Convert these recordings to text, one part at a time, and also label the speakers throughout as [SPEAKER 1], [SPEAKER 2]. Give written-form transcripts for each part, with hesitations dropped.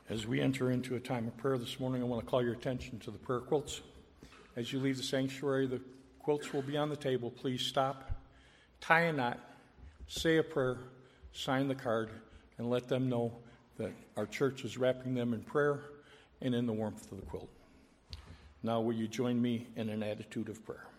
[SPEAKER 1] As we enter into a time of prayer this morning, I want to call your attention to the prayer quilts. As you leave the sanctuary, the quilts will be on the table. Please stop, tie a knot, say a prayer, sign the card, and let them know that our church is wrapping them in prayer and in the warmth of the quilt. Now will you join me in an attitude of prayer?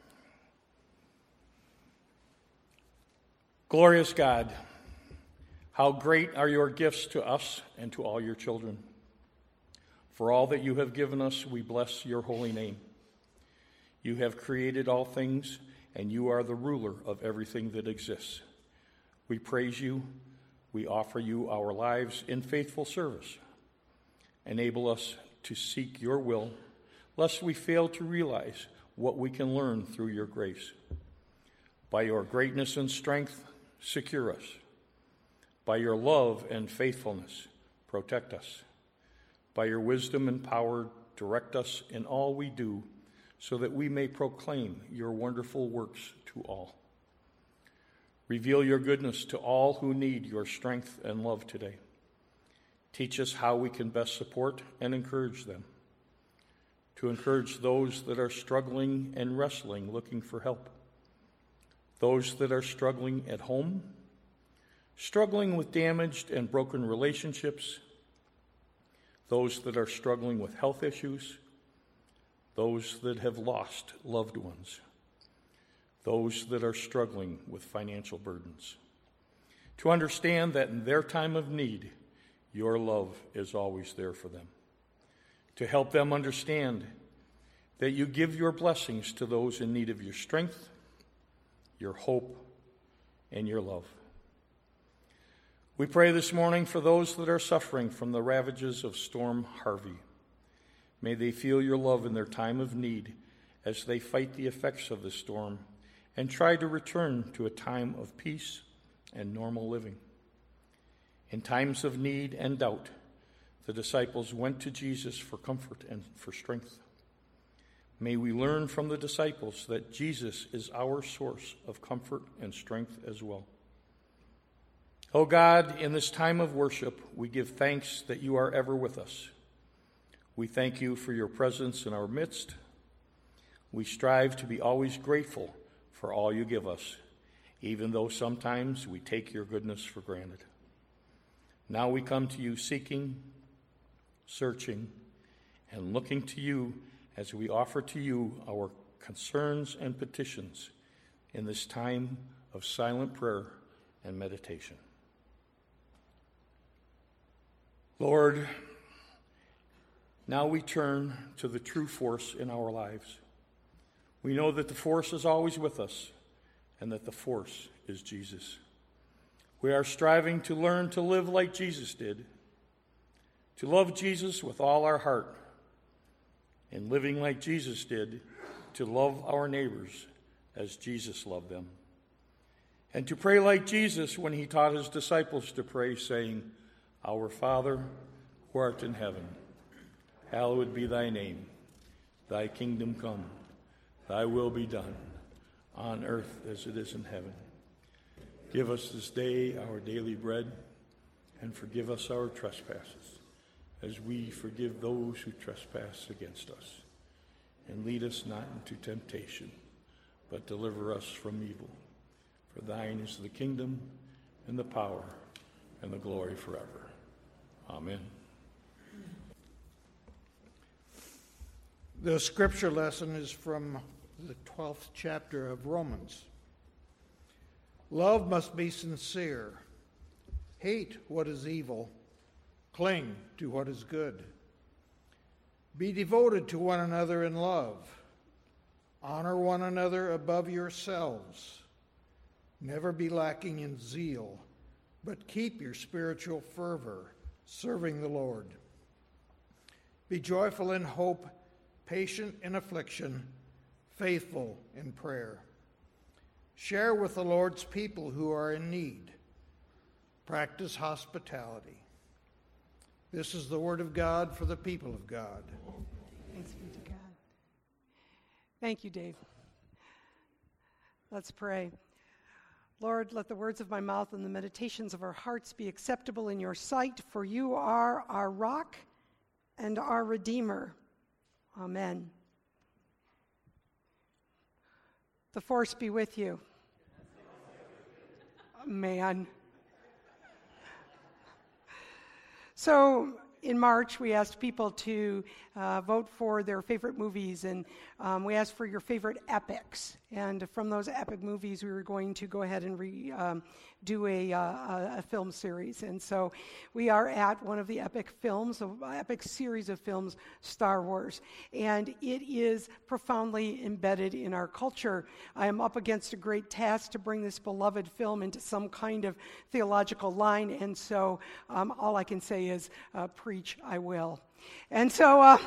[SPEAKER 1] Glorious God, how great are your gifts to us and to all your children. For all that you have given us, we bless your holy name. You have created all things, and you are the ruler of everything that exists. We praise you. We offer you our lives in faithful service. Enable us to seek your will, lest we fail to realize what we can learn through your grace. By your greatness and strength, secure us. By your love and faithfulness, protect us. By your wisdom and power, direct us in all we do, so that we may proclaim your wonderful works to all. Reveal your goodness to all who need your strength and love today. Teach us how we can best support and encourage them. To encourage those that are struggling and wrestling, looking for help. Those that are struggling at home, struggling with damaged and broken relationships, those that are struggling with health issues, those that have lost loved ones, those that are struggling with financial burdens. To understand that in their time of need, your love is always there for them. To help them understand that you give your blessings to those in need of your strength, your hope, and your love. We pray this morning for those that are suffering from the ravages of Storm Harvey. May they feel your love in their time of need as they fight the effects of the storm and try to return to a time of peace and normal living. In times of need and doubt, the disciples went to Jesus for comfort and for strength. May we learn from the disciples that Jesus is our source of comfort and strength as well. O God, in this time of worship, we give thanks that you are ever with us. We thank you for your presence in our midst. We strive to be always grateful for all you give us, even though sometimes we take your goodness for granted. Now we come to you seeking, searching, and looking to you as we offer to you our concerns and petitions in this time of silent prayer and meditation. Lord, now we turn to the true force in our lives. We know that the force is always with us and that the force is Jesus. We are striving to learn to live like Jesus did, to love Jesus with all our heart, and living like Jesus did, to love our neighbors as Jesus loved them, and to pray like Jesus when he taught his disciples to pray, saying, Our Father, who art in heaven, hallowed be thy name. Thy kingdom come, thy will be done, on earth as it is in heaven. Give us this day our daily bread, and forgive us our trespasses, as we forgive those who trespass against us. And lead us not into temptation, but deliver us from evil. For thine is the kingdom, and the power, and the glory forever. Amen.
[SPEAKER 2] The scripture lesson is from the 12th chapter of Romans. Love must be sincere. Hate what is evil. Cling to what is good. Be devoted to one another in love. Honor one another above yourselves. Never be lacking in zeal, but keep your spiritual fervor, serving the Lord. Be joyful in hope, patient in affliction, faithful in prayer. Share with the Lord's people who are in need. Practice hospitality. This is the word of God for the people of God.
[SPEAKER 3] Thanks be to God. Thank you, Dave. Let's pray. Lord, let the words of my mouth and the meditations of our hearts be acceptable in your sight, for you are our rock and our Redeemer. Amen. The force be with you. Man. So in March, we asked people to vote for their favorite movies, and we asked for your favorite epics. And from those epic movies, we were going to go ahead and do a film series. And so we are at one of the epic series of films, Star Wars. And it is profoundly embedded in our culture. I am up against a great task to bring this beloved film into some kind of theological line. And so all I can say is, preach, I will. And so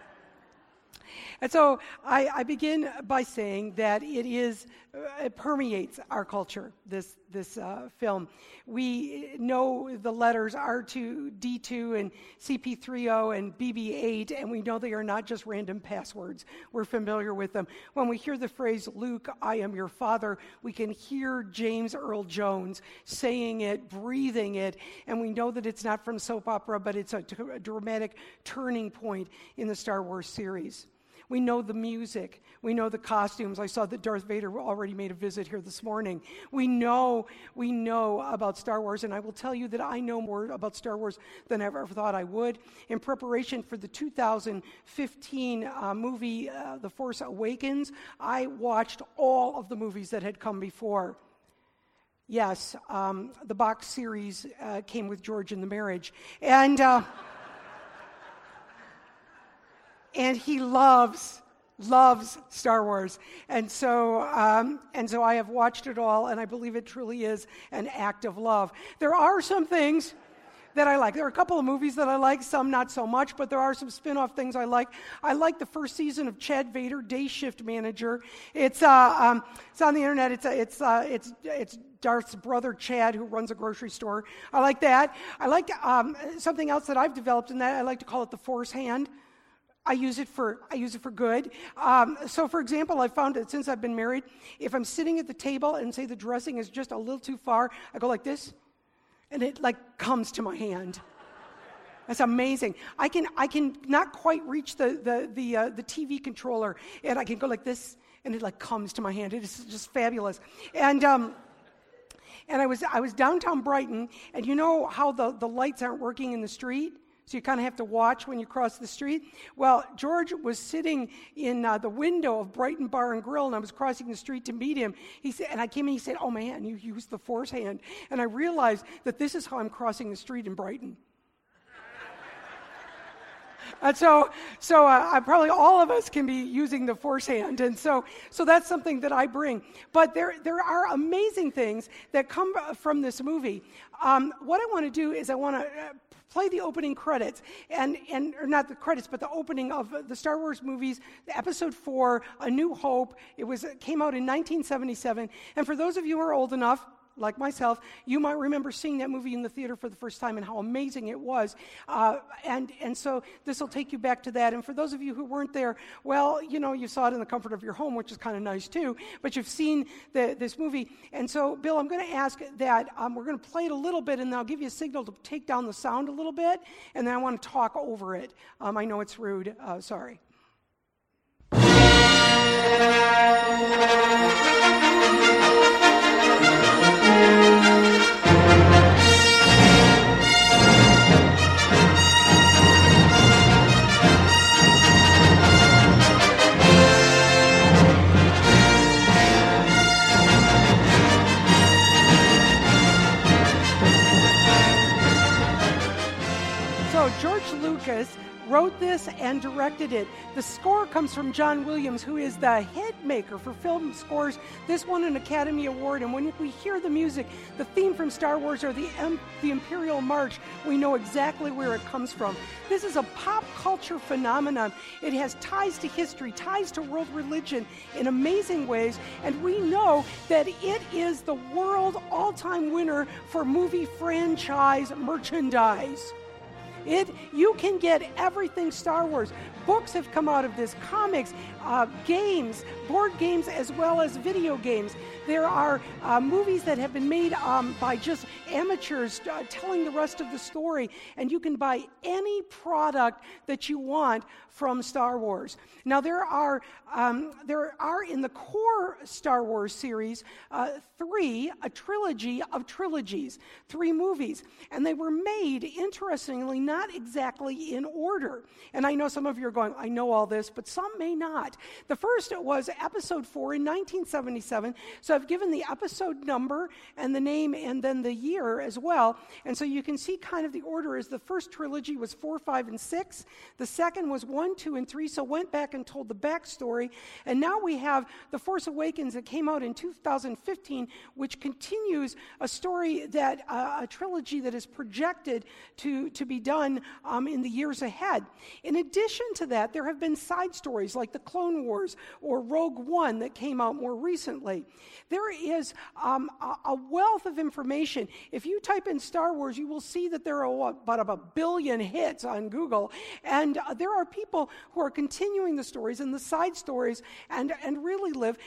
[SPEAKER 3] I begin by saying that it permeates our culture, this film. We know the letters R2-D2 and CP3O and BB8, and we know they are not just random passwords. We're familiar with them. When we hear the phrase, Luke, I am your father, we can hear James Earl Jones saying it, breathing it, and we know that it's not from soap opera, but it's a dramatic turning point in the Star Wars series. We know the music. We know the costumes. I saw that Darth Vader already made a visit here this morning. We know about Star Wars, and I will tell you that I know more about Star Wars than I ever thought I would. In preparation for the 2015 movie, The Force Awakens, I watched all of the movies that had come before. Yes, the box series came with George and the Marriage. And he loves Star Wars. And so I have watched it all, and I believe it truly is an act of love. There are some things that I like. There are a couple of movies that I like, some not so much, but there are some spin-off things I like. I like the first season of Chad Vader, Day Shift Manager. It's on the internet. It's Darth's brother Chad who runs a grocery store. I like that. I like something else that I've developed in that. I like to call it the Force Hand. I use it for good. So, for example, I found that since I've been married, if I'm sitting at the table and say the dressing is just a little too far, I go like this, and it like comes to my hand. That's amazing. I can not quite reach the TV controller, and I can go like this, and it like comes to my hand. It is just fabulous. And I was downtown Brighton, and you know how the lights aren't working in the street? So you kind of have to watch when you cross the street. Well, George was sitting in the window of Brighton Bar and Grill, and I was crossing the street to meet him. He said, and I came in, he said, "Oh man, you used the Force Hand." And I realized that this is how I'm crossing the street in Brighton. And so probably all of us can be using the Force Hand, and so that's something that I bring. But there are amazing things that come from this movie. What I want to do is I want to play the opening credits, and or not the credits, but the opening of the Star Wars movies, Episode 4, A New Hope. It came out in 1977, and for those of you who are old enough, like myself, you might remember seeing that movie in the theater for the first time and how amazing it was. And so this will take you back to that. And for those of you who weren't there, well, you saw it in the comfort of your home, which is kind of nice too, but you've seen this movie. And so, Bill, I'm going to ask that we're going to play it a little bit, and then I'll give you a signal to take down the sound a little bit, and then I want to talk over it. I know it's rude. Sorry. So George Lucas wrote this and directed it. The score comes from John Williams, who is the head maker for film scores. This won an Academy Award, and when we hear the music, the theme from Star Wars or the Imperial March, we know exactly where it comes from. This is a pop culture phenomenon. It has ties to history, ties to world religion in amazing ways, and we know that it is the world all-time winner for movie franchise merchandise. You can get everything Star Wars. Books have come out of this, comics, games, board games, as well as video games. There are movies that have been made by just amateurs telling the rest of the story, and you can buy any product that you want from Star Wars. Now, there are in the core Star Wars series a trilogy of trilogies, 3 movies, and they were made, interestingly, not exactly in order. And I know some of you are going, I know all this, but some may not. The first was Episode 4 in 1977, so I've given the episode number and the name and then the year as well, and so you can see kind of the order is the first trilogy was 4, 5, and 6. The second was 1, 2, and 3, so went back and told the backstory, and now we have The Force Awakens that came out in 2015, which continues a story that, a trilogy that is projected to be done in the years ahead. In addition to that, there have been side stories like the Clone Wars or Rogue One that came out more recently. There is a wealth of information. If you type in Star Wars, you will see that there are about 1 billion hits on Google, and there are people who are continuing the stories and the side stories and really live.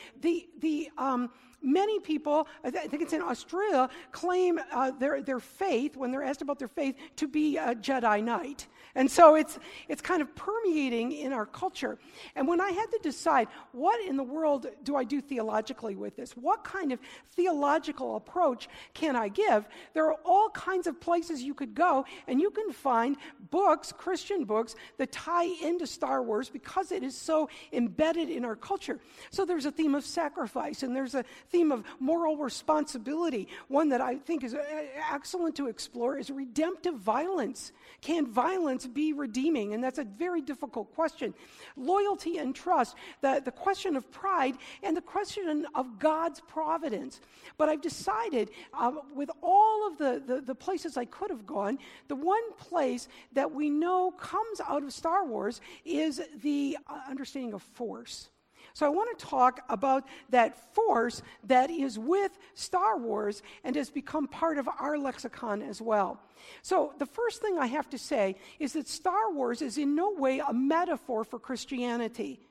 [SPEAKER 3] Many people, I think it's in Australia, claim their faith, when they're asked about their faith, to be a Jedi Knight. And so it's kind of permeating in our culture. And when I had to decide, what in the world do I do theologically with this? What kind of theological approach can I give? There are all kinds of places you could go, and you can find books, Christian books, that tie into Star Wars because it is so embedded in our culture. So there's a theme of sacrifice, and there's a theme of moral responsibility. One that I think is excellent to explore is redemptive violence. Can violence be redeeming? And that's a very difficult question. Loyalty and trust, the question of pride, and the question of God's providence. But I've decided, with all of the places I could have gone, the one place that we know comes out of Star Wars is the understanding of force. So I want to talk about that force that is with Star Wars and has become part of our lexicon as well. So the first thing I have to say is that Star Wars is in no way a metaphor for Christianity.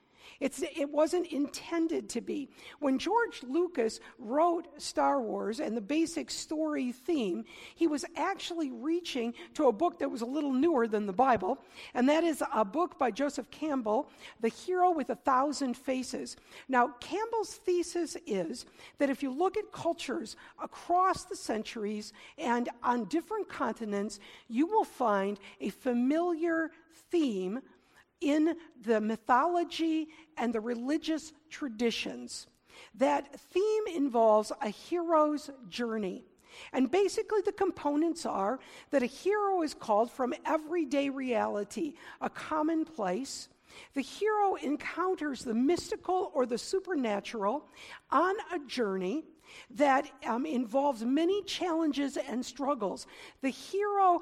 [SPEAKER 3] It wasn't intended to be. When George Lucas wrote Star Wars and the basic story theme, he was actually reaching to a book that was a little newer than the Bible, and that is a book by Joseph Campbell, The Hero with 1,000 Faces. Now, Campbell's thesis is that if you look at cultures across the centuries and on different continents, you will find a familiar theme in the mythology and the religious traditions. That theme involves a hero's journey. And basically the components are that a hero is called from everyday reality, a commonplace. The hero encounters the mystical or the supernatural on a journey that involves many challenges and struggles. The hero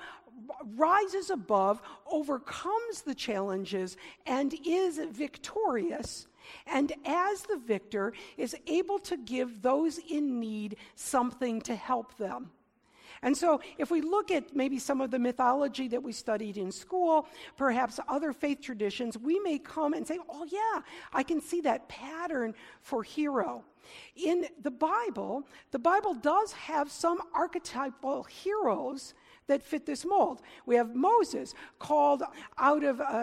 [SPEAKER 3] rises above, overcomes the challenges, and is victorious, and as the victor is able to give those in need something to help them. And so if we look at maybe some of the mythology that we studied in school, perhaps other faith traditions, we may come and say, oh yeah, I can see that pattern for hero. In the Bible does have some archetypal heroes that fit this mold. We have Moses called out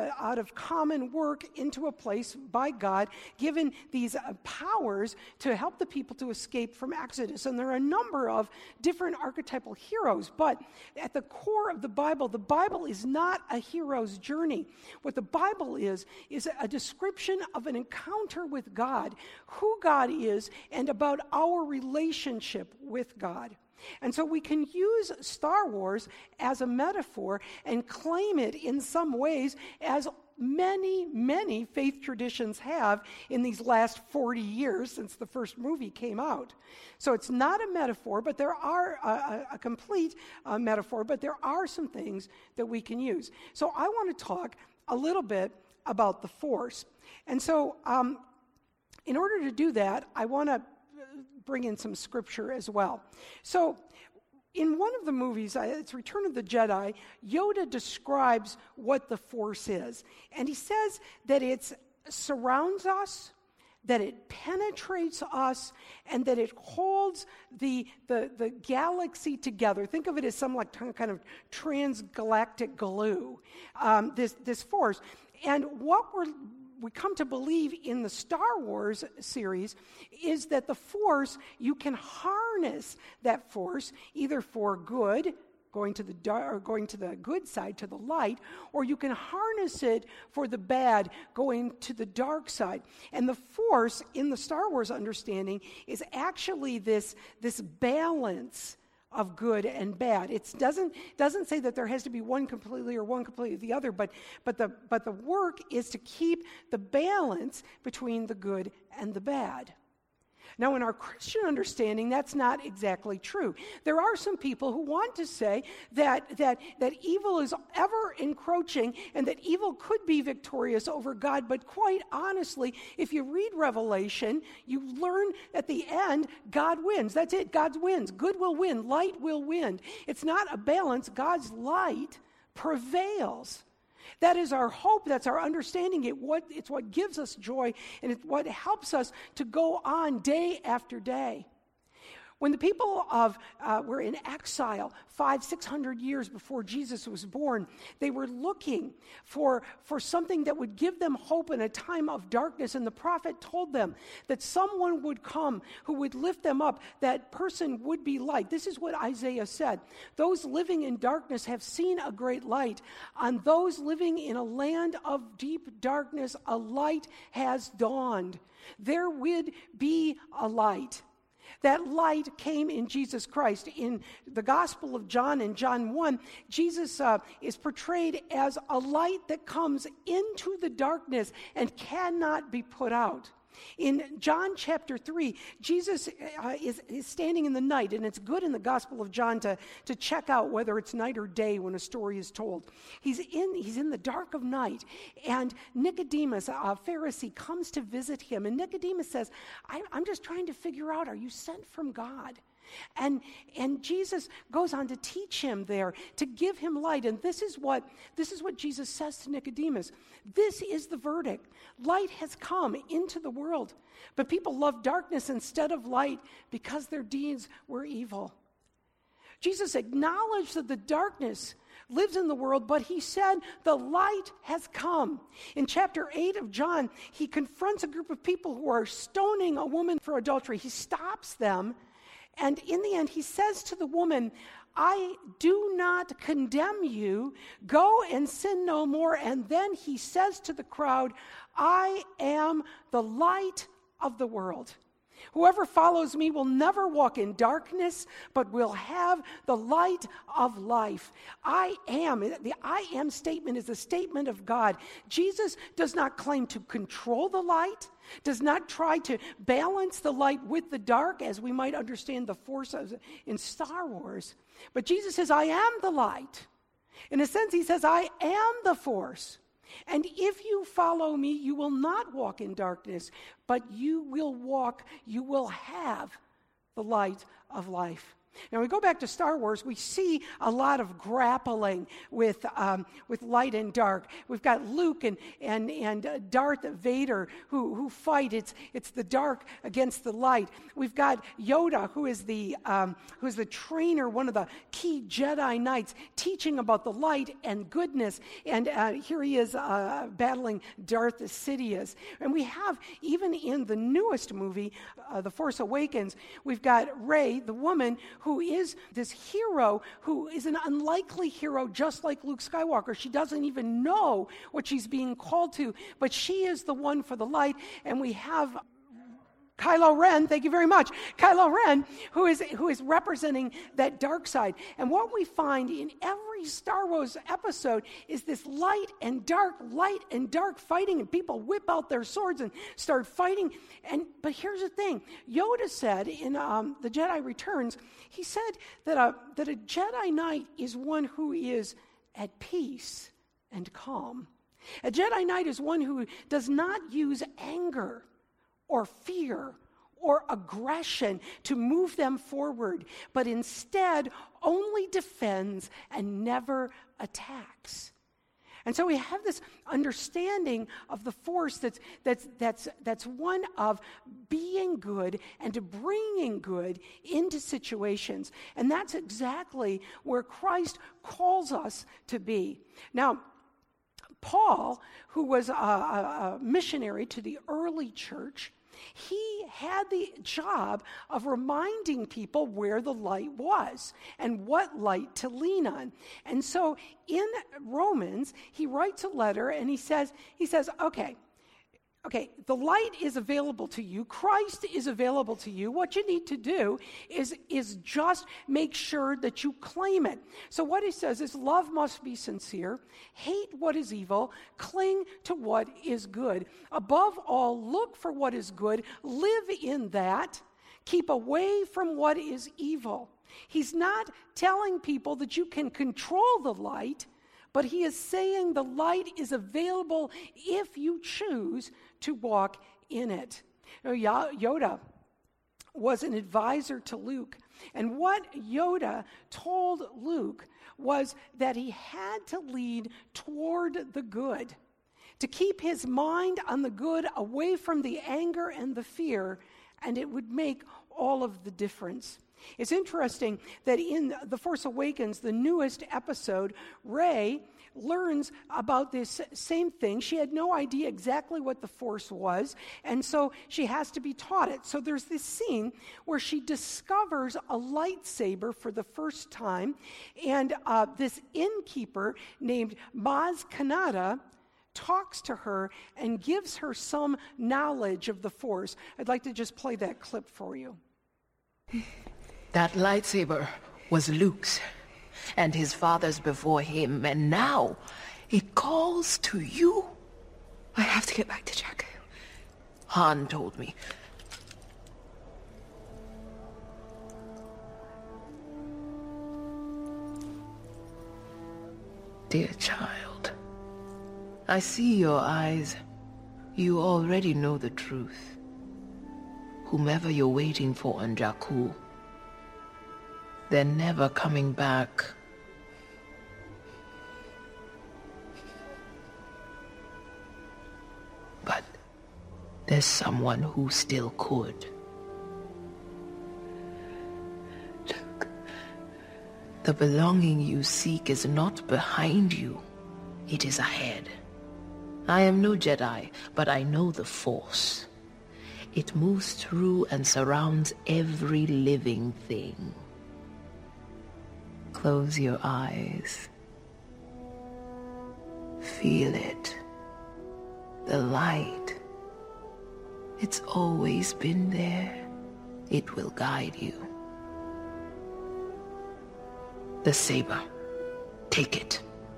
[SPEAKER 3] of common work into a place by God, given these powers to help the people to escape from Exodus. And there are a number of different archetypal heroes, but at the core of the Bible is not a hero's journey. What the Bible is a description of an encounter with God, who God is, and about our relationship with God. And so we can use Star Wars as a metaphor and claim it in some ways, as many, many faith traditions have in these last 40 years since the first movie came out. So it's not a metaphor, but there are a complete metaphor, but there are some things that we can use. So I want to talk a little bit about the Force. And so in order to do that, I want to bring in some scripture as well. So in one of the movies, it's Return of the Jedi, Yoda describes what the Force is. And he says that it surrounds us, that it penetrates us, and that it holds the galaxy together. Think of it as some like kind of transgalactic glue, this Force. And what we come to believe in the Star Wars series is that the Force, you can harness that Force either for good, going to the good side, to the light, or you can harness it for the bad, going to the dark side. And the Force, in the Star Wars understanding, is actually this balance of good and bad. It doesn't say that there has to be one completely or one completely the other, but the work is to keep the balance between the good and the bad. Now, in our Christian understanding, that's not exactly true. There are some people who want to say that evil is ever encroaching and that evil could be victorious over God, but quite honestly, if you read Revelation, you learn at the end, God wins. That's it, God wins. Good will win, light will win. It's not a balance. God's light prevails. That is our hope. That's our understanding. It's what gives us joy, and it's what helps us to go on day after day. When the people were in exile 500-600 years before Jesus was born, they were looking for something that would give them hope in a time of darkness. And the prophet told them that someone would come who would lift them up. That person would be light. This is what Isaiah said. Those living in darkness have seen a great light. On those living in a land of deep darkness, a light has dawned. There would be a light. That light came in Jesus Christ. In the Gospel of John, in John 1, Jesus is portrayed as a light that comes into the darkness and cannot be put out. In John chapter 3, Jesus is standing in the night, and it's good in the Gospel of John to check out whether it's night or day when a story is told. He's in the dark of night, and Nicodemus, a Pharisee, comes to visit him, and Nicodemus says, I'm just trying to figure out, are you sent from God? And Jesus goes on to teach him there, to give him light. And this is what Jesus says to Nicodemus. This is the verdict. Light has come into the world, but people love darkness instead of light because their deeds were evil. Jesus acknowledged that the darkness lives in the world, but he said the light has come. In chapter 8 of John, he confronts a group of people who are stoning a woman for adultery. He stops them. And in the end, he says to the woman, I do not condemn you. Go and sin no more. And then he says to the crowd, I am the light of the world. Whoever follows me will never walk in darkness, but will have the light of life. I am. The I am statement is a statement of God. Jesus does not claim to control the light, does not try to balance the light with the dark, as we might understand the Force in Star Wars. But Jesus says, I am the light. In a sense, he says, I am the Force. And if you follow me, you will not walk in darkness, but you will have the light of life. Now, we go back to Star Wars, we see a lot of grappling with light and dark. We've got Luke and Darth Vader who fight. It's the dark against the light. We've got Yoda, who is the trainer, one of the key Jedi Knights, teaching about the light and goodness. And here he is battling Darth Sidious. And we have, even in the newest movie, The Force Awakens, we've got Rey, the woman, who is this hero, who is an unlikely hero, just like Luke Skywalker. She doesn't even know what she's being called to, but she is the one for the light. And we have Kylo Ren, thank you very much, Kylo Ren, who is representing that dark side. And what we find in every Star Wars episode is this light and dark fighting, and people whip out their swords and start fighting. But here's the thing. Yoda said in The Jedi Returns, he said that a Jedi Knight is one who is at peace and calm. A Jedi Knight is one who does not use anger or fear or aggression to move them forward, but instead only defends and never attacks. And so we have this understanding of the force that's one of being good and bringing good into situations. And that's exactly where Christ calls us to be. Now, Paul, who was a missionary to the early church, he had the job of reminding people where the light was and what light to lean on. And so in Romans, he writes a letter and he says, okay, the light is available to you. Christ is available to you. What you need to do is just make sure that you claim it. So what he says is love must be sincere, hate what is evil, cling to what is good. Above all, look for what is good, live in that, keep away from what is evil. He's not telling people that you can control the light, but he is saying the light is available if you choose to walk in it. Yoda was an advisor to Luke, and what Yoda told Luke was that he had to lead toward the good, to keep his mind on the good, away from the anger and the fear, and it would make all of the difference. It's interesting that in The Force Awakens, the newest episode, Rey learns about this same thing. She had no idea exactly what the Force was, and so she has to be taught it. So there's this scene where she discovers a lightsaber for the first time, and this innkeeper named Maz Kanata talks to her and gives her some knowledge of the Force. I'd like to just play that clip for you.
[SPEAKER 4] That lightsaber was Luke's and his father's before him, and now it calls to you. I have to get back to Jakku. Han told me. Dear child, I see your eyes. You already know the truth. Whomever you're waiting for on Jakku, they're never coming back. But there's someone who still could. Look, the belonging you seek is not behind you. It is ahead. I am no Jedi, but I know the Force. It moves through and surrounds every living thing. Close your eyes. Feel it. The light. It's always been there. It will guide you. The saber. Take it.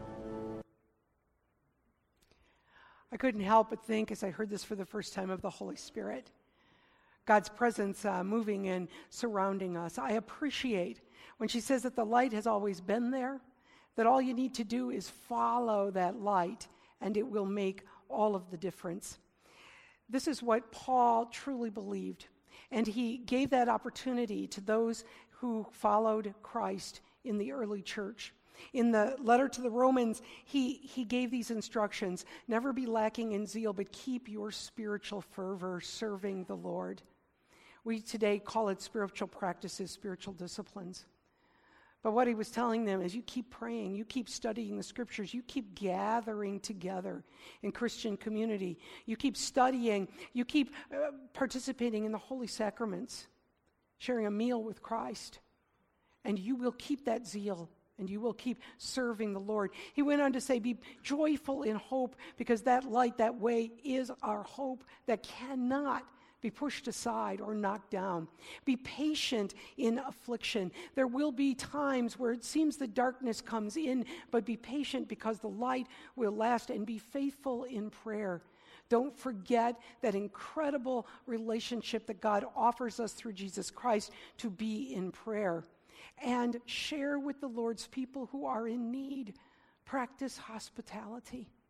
[SPEAKER 3] I couldn't help but think, as I heard this for the first time, of the Holy Spirit. God's presence moving and surrounding us. I appreciate when she says that the light has always been there, that all you need to do is follow that light, and it will make all of the difference. This is what Paul truly believed, and he gave that opportunity to those who followed Christ in the early church. In the letter to the Romans, he gave these instructions: never be lacking in zeal, but keep your spiritual fervor serving the Lord. We today call it spiritual practices, spiritual disciplines. But what he was telling them is you keep praying, you keep studying the scriptures, you keep gathering together in Christian community, you keep studying, you keep participating in the holy sacraments, sharing a meal with Christ, and you will keep that zeal and you will keep serving the Lord. He went on to say, be joyful in hope, because that light, that way is our hope that cannot be pushed aside or knocked down. Be patient in affliction. There will be times where it seems the darkness comes in, but be patient because the light will last, and be faithful in prayer. Don't forget that incredible relationship that God offers us through Jesus Christ to be in prayer. And share with the Lord's people who are in need. Practice hospitality.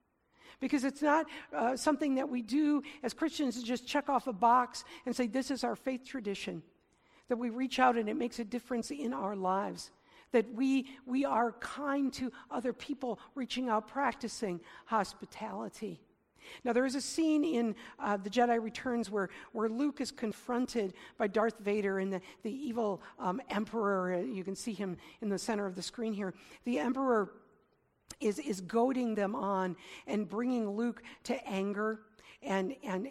[SPEAKER 3] Because it's not something that we do as Christians to just check off a box and say, this is our faith tradition. That we reach out and it makes a difference in our lives. That we are kind to other people, reaching out, practicing hospitality. Now, there is a scene in The Jedi Returns where Luke is confronted by Darth Vader and the evil Emperor. You can see him in the center of the screen here. The Emperor is goading them on and bringing Luke to anger and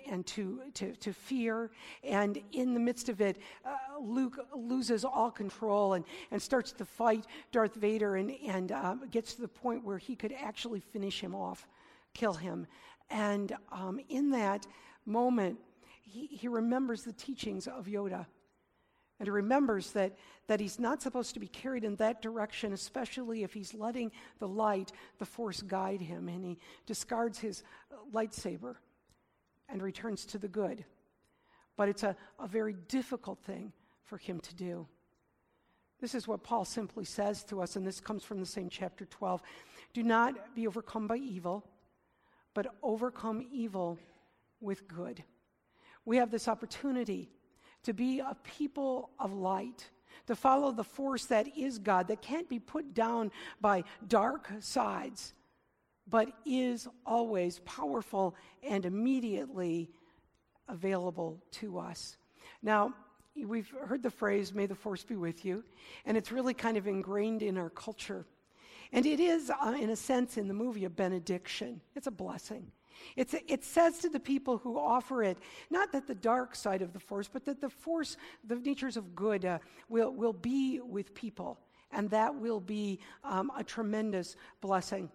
[SPEAKER 3] to fear. And in the midst of it, Luke loses all control and starts to fight Darth Vader and gets to the point where he could actually finish him off, kill him. And in that moment, he remembers the teachings of Yoda. And he remembers that he's not supposed to be carried in that direction, especially if he's letting the light, the Force, guide him. And he discards his lightsaber and returns to the good. But it's a very difficult thing for him to do. This is what Paul simply says to us, and this comes from the same chapter 12. Do not be overcome by evil, but overcome evil with good. We have this opportunity to be a people of light, to follow the force that is God, that can't be put down by dark sides, but is always powerful and immediately available to us. Now, we've heard the phrase, may the force be with you, and it's really kind of ingrained in our culture. And it is, in a sense, in the movie, a benediction. It's a blessing. It says to the people who offer it, not that the dark side of the force, but that the force, the natures of good, will be with people. And that will be a tremendous blessing.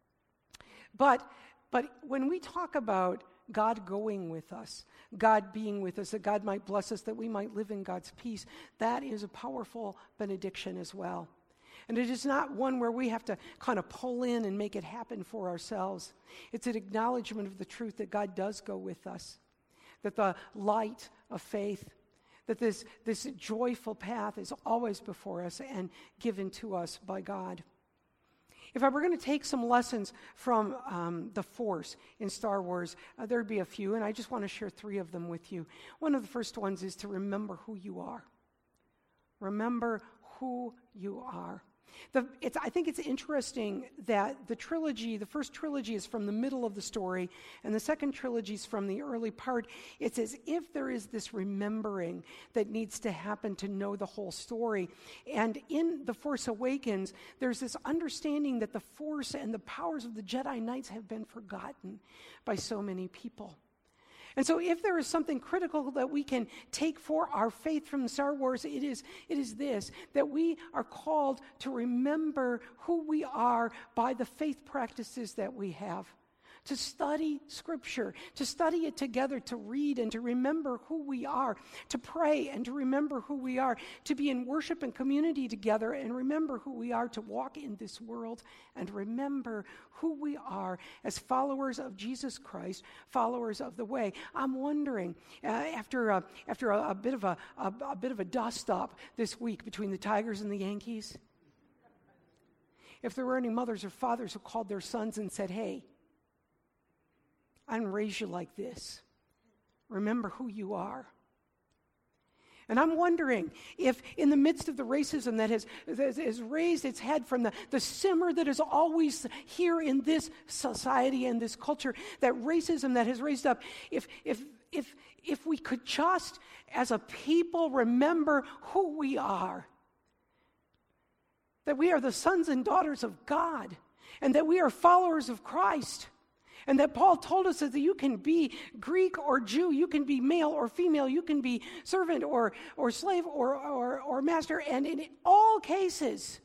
[SPEAKER 3] But when we talk about God going with us, God being with us, that God might bless us, that we might live in God's peace, that is a powerful benediction as well. And it is not one where we have to kind of pull in and make it happen for ourselves. It's an acknowledgement of the truth that God does go with us, that the light of faith, that this joyful path is always before us and given to us by God. If I were going to take some lessons from the Force in Star Wars, there'd be a few, and I just want to share 3 of them with you. One of the first ones is to remember who you are. Remember who you are. I think it's interesting that the first trilogy is from the middle of the story, and the second trilogy is from the early part. It's as if there is this remembering that needs to happen to know the whole story. And in The Force Awakens, there's this understanding that the Force and the powers of the Jedi Knights have been forgotten by so many people. And so if there is something critical that we can take for our faith from Star Wars, it is this, that we are called to remember who we are by the faith practices that we have. To study Scripture, to study it together, to read and to remember who we are, to pray and to remember who we are, to be in worship and community together and remember who we are, to walk in this world and remember who we are as followers of Jesus Christ, followers of the way. I'm wondering, after a bit of a dust-up this week between the Tigers and the Yankees, if there were any mothers or fathers who called their sons and said, hey, I didn't raise you like this. Remember who you are. And I'm wondering if in the midst of the racism that has raised its head from the simmer that is always here in this society and this culture, that racism that has raised up, if we could just, as a people, remember who we are. That we are the sons and daughters of God, and that we are followers of Christ. And that Paul told us that you can be Greek or Jew, you can be male or female, you can be servant or slave or master. And in all cases,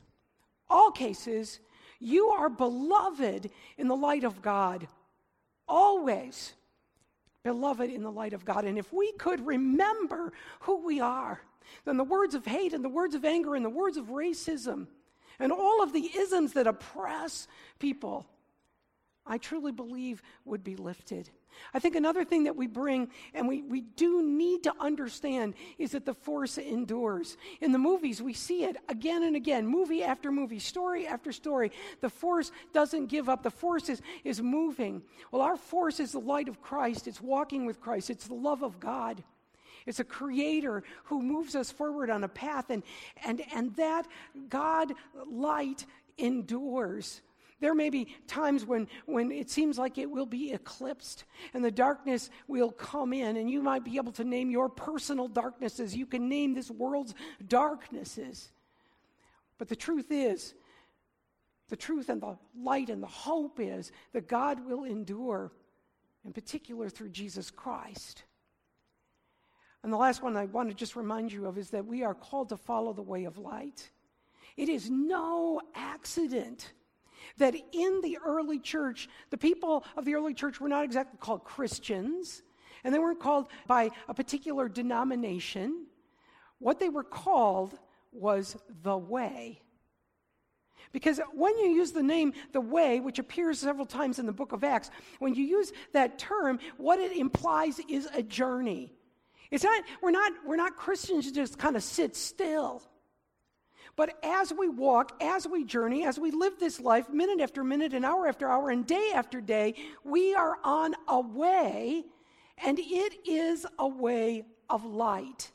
[SPEAKER 3] you are beloved in the light of God. Always beloved in the light of God. And if we could remember who we are, then the words of hate and the words of anger and the words of racism and all of the isms that oppress people, I truly believe would be lifted. I think another thing that we bring, and we do need to understand, is that the force endures. In the movies, we see it again and again, movie after movie, story after story. The force doesn't give up. The force is moving. Well, our force is the light of Christ. It's walking with Christ. It's the love of God. It's a creator who moves us forward on a path, and that God light endures. There may be times when it seems like it will be eclipsed and the darkness will come in, and you might be able to name your personal darknesses. You can name this world's darknesses. But the truth is, the truth and the light and the hope is that God will endure, in particular through Jesus Christ. And the last one I want to just remind you of is that we are called to follow the way of light. It is no accident that in the early church, the people of the early church were not exactly called Christians, and they weren't called by a particular denomination. What they were called was the Way. Because when you use the name the Way, which appears several times in the book of Acts, when you use that term, what it implies is a journey. It's not, we're not Christians who just kind of sit still. But as we walk, as we journey, as we live this life, minute after minute and hour after hour and day after day, we are on a way, and it is a way of light.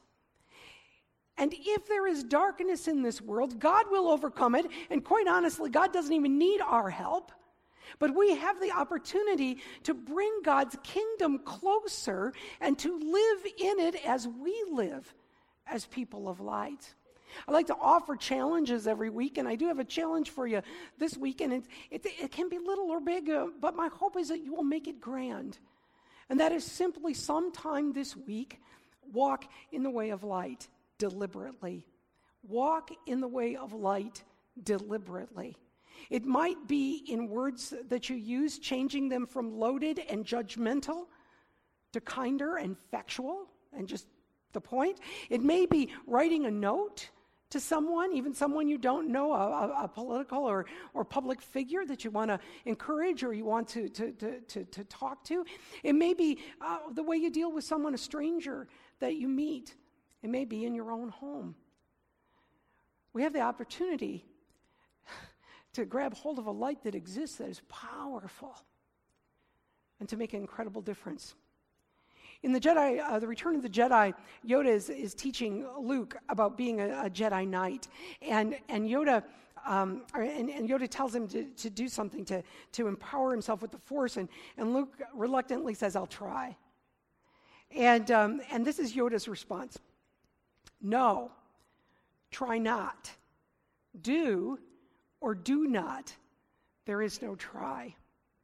[SPEAKER 3] And if there is darkness in this world, God will overcome it, and quite honestly, God doesn't even need our help. But we have the opportunity to bring God's kingdom closer and to live in it as we live as people of light. I like to offer challenges every week, and I do have a challenge for you this week, and it can be little or big, but my hope is that you will make it grand. And that is simply sometime this week, walk in the way of light deliberately. Walk in the way of light deliberately. It might be in words that you use, changing them from loaded and judgmental to kinder and factual and just the point. It may be writing a note to someone, even someone you don't know, a political or public figure that you want to encourage or you want to talk to. It may be the way you deal with someone, a stranger that you meet. It may be in your own home. We have the opportunity to grab hold of a light that exists that is powerful and to make an incredible difference. In the Jedi, the Return of the Jedi, Yoda is teaching Luke about being a Jedi Knight, and Yoda tells him to do something to empower himself with the Force, and Luke reluctantly says, "I'll try." And this is Yoda's response: "No, try not. Do or do not. There is no try."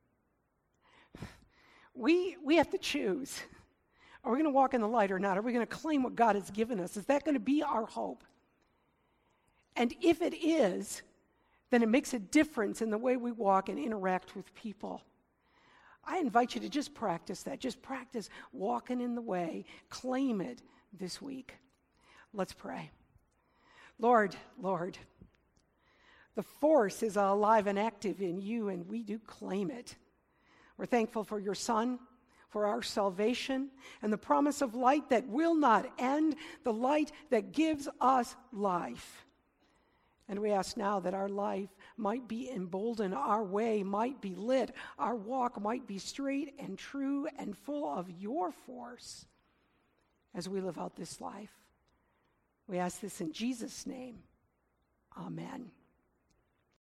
[SPEAKER 3] We have to choose. Are we going to walk in the light or not? Are we going to claim what God has given us? Is that going to be our hope? And if it is, then it makes a difference in the way we walk and interact with people. I invite you to just practice that. Just practice walking in the way. Claim it this week. Let's pray. Lord, the Force is alive and active in you, and we do claim it. We're thankful for your Son, for our salvation, and the promise of light that will not end, the light that gives us life. And we ask now that our life might be emboldened, our way might be lit, our walk might be straight and true and full of your force as we live out this life. We ask this in Jesus' name. Amen.